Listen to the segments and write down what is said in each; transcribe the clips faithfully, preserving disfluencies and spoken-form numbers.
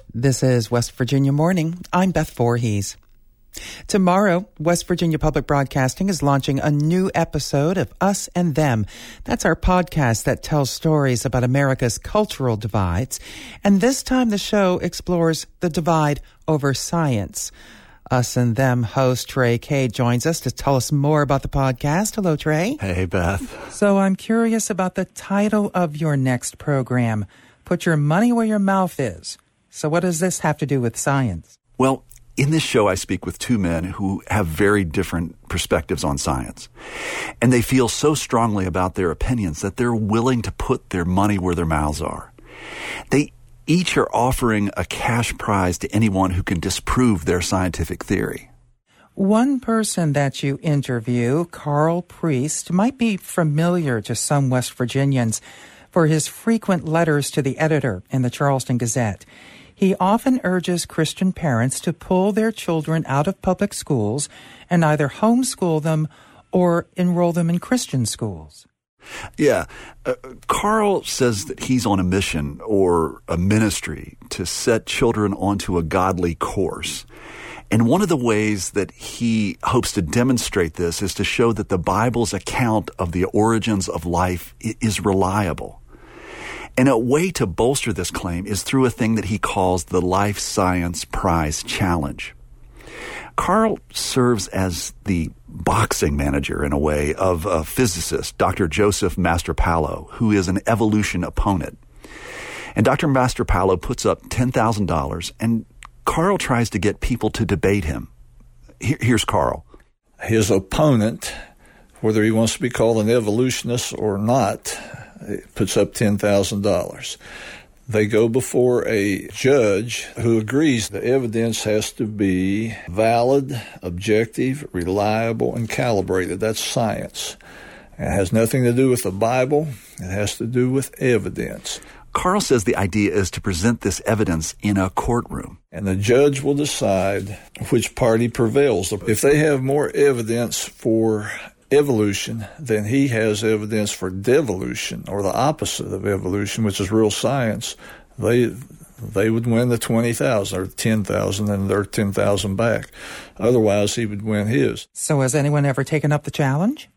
This is West Virginia Morning. I'm Beth Voorhees. Tomorrow, West Virginia Public Broadcasting is launching a new episode of Us and Them. That's our podcast that tells stories about America's cultural divides. And this time the show explores the divide over science. Us and Them host Trey Kay joins us to tell us more about the podcast. Hello, Trey. Hey, Beth. So I'm curious about the title of your next program, Put Your Money Where Your Mouth Is. So what does this have to do with science? Well, in this show, I speak with two men who have very different perspectives on science. And they feel so strongly about their opinions that they're willing to put their money where their mouths are. They each are offering a cash prize to anyone who can disprove their scientific theory. One person that you interview, Carl Priest, might be familiar to some West Virginians for his frequent letters to the editor in the Charleston Gazette. He often urges Christian parents to pull their children out of public schools and either homeschool them or enroll them in Christian schools. Yeah. Uh, Carl says that he's on a mission or a ministry to set children onto a godly course. And one of the ways that he hopes to demonstrate this is to show that the Bible's account of the origins of life is reliable. And a way to bolster this claim is through a thing that he calls the Life Science Prize Challenge. Carl serves as the boxing manager, in a way, of a physicist, Doctor Joseph Mastropaolo, who is an evolution opponent. And Doctor Mastropaolo puts up ten thousand dollars, and Carl tries to get people to debate him. Here, here's Carl. His opponent, whether he wants to be called an evolutionist or not, puts up ten thousand dollars. They go before a judge who agrees the evidence has to be valid, objective, reliable, and calibrated. That's science. It has nothing to do with the Bible. It has to do with evidence. Carl says the idea is to present this evidence in a courtroom. And the judge will decide which party prevails. If they have more evidence for evolution, then he has evidence for devolution, or the opposite of evolution, which is real science. They they would win the twenty thousand or ten thousand, and they're ten thousand back. Otherwise, he would win his. So has anyone ever taken up the challenge?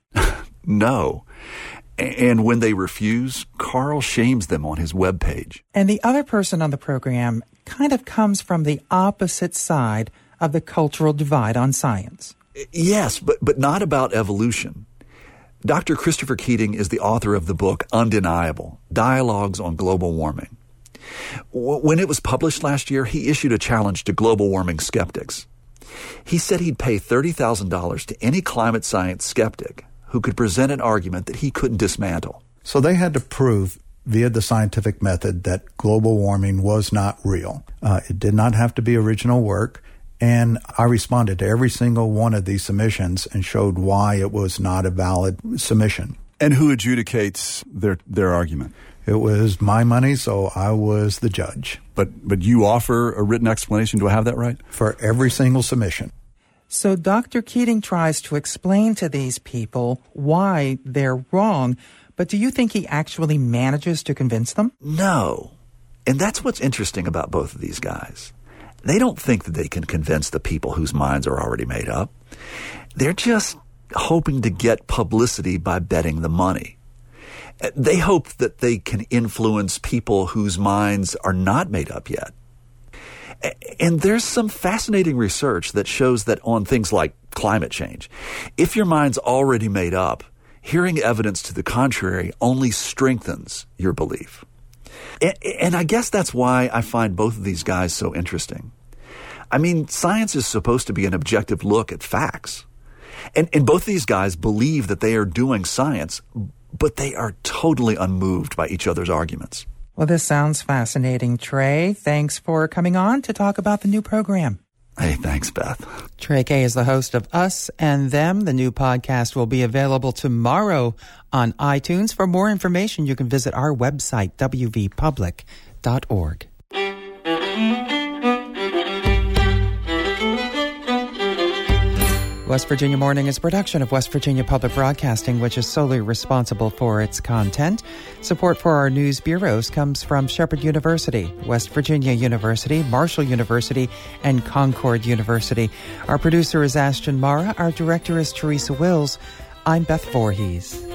No. And when they refuse, Carl shames them on his webpage. And the other person on the program kind of comes from the opposite side of the cultural divide on science. Yes, but but not about evolution. Doctor Christopher Keating is the author of the book Undeniable, Dialogues on Global Warming. When it was published last year, he issued a challenge to global warming skeptics. He said he'd pay thirty thousand dollars to any climate science skeptic who could present an argument that he couldn't dismantle. So they had to prove via the scientific method that global warming was not real. Uh, it did not have to be original work. And I responded to every single one of these submissions and showed why it was not a valid submission. And who adjudicates their their argument? It was my money, so I was the judge. But but you offer a written explanation. Do I have that right? For every single submission. So Doctor Keating tries to explain to these people why they're wrong, but do you think he actually manages to convince them? No. And that's what's interesting about both of these guys. They don't think that they can convince the people whose minds are already made up. They're just hoping to get publicity by betting the money. They hope that they can influence people whose minds are not made up yet. And there's some fascinating research that shows that on things like climate change, if your mind's already made up, hearing evidence to the contrary only strengthens your belief. And I guess that's why I find both of these guys so interesting. I mean, science is supposed to be an objective look at facts. And, and both of these guys believe that they are doing science, but they are totally unmoved by each other's arguments. Well, this sounds fascinating, Trey. Thanks for coming on to talk about the new program. Hey, thanks, Beth. Trey Kay is the host of Us and Them. The new podcast will be available tomorrow on iTunes. For more information, you can visit our website, w v public dot org. West Virginia Morning is a production of West Virginia Public Broadcasting, which is solely responsible for its content. Support for our news bureaus comes from Shepherd University, West Virginia University, Marshall University, and Concord University. Our producer is Ashton Mara. Our director is Teresa Wills. I'm Beth Voorhees.